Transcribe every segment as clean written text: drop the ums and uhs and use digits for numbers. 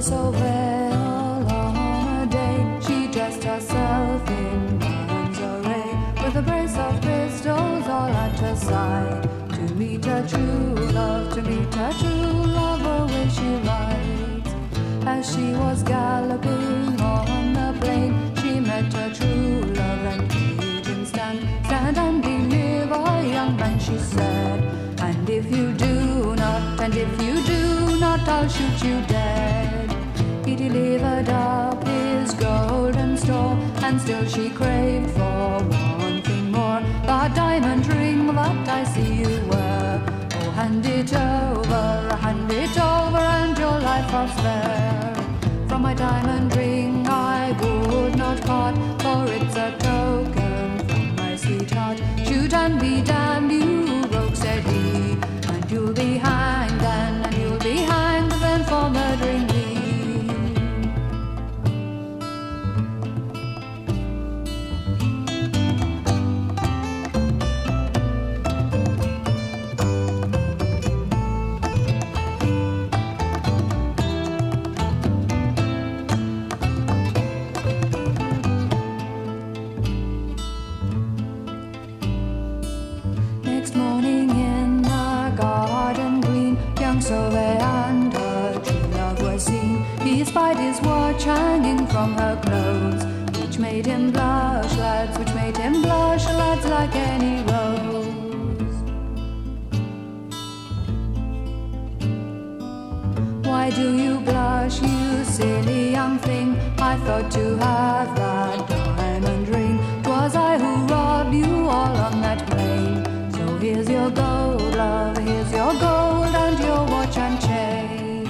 so veiled on a day. She dressed herself in lingerie with a brace of pistols all at her side. To meet her true love, to meet her true love, away she rides. As she was galloping on the plain, she met her true love and bade him stand and deliver, young man, she said. And if you do not, I'll shoot you dead. He delivered up his golden store, and still she craved for one thing more. The diamond ring that I see you wear. Oh, hand it over, and your life I'll spare. From my diamond ring I would not part, for it's a token from my sweetheart. Shoot and be damned, you rogue, said he, and you'll be hanged then, and you'll be hanged then for murdering me. Next morning in the garden green, young Sauvé and her true love were seen. He spied his watch hanging from her clothes, which made him blush, lads, like any rose. Why do you blush, you silly young thing? I thought to have that diamond ring. 'Twas I who robbed you all on that plain. So here's your gold, love, here's your gold and your watch and chain.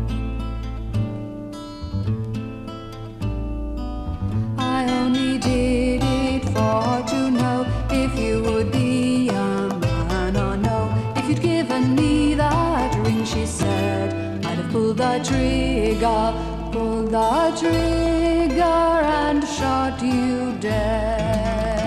I only did it for to know if you would be a man or no. If you'd given me that ring, she said, I'd have pulled the trigger and shot you dead.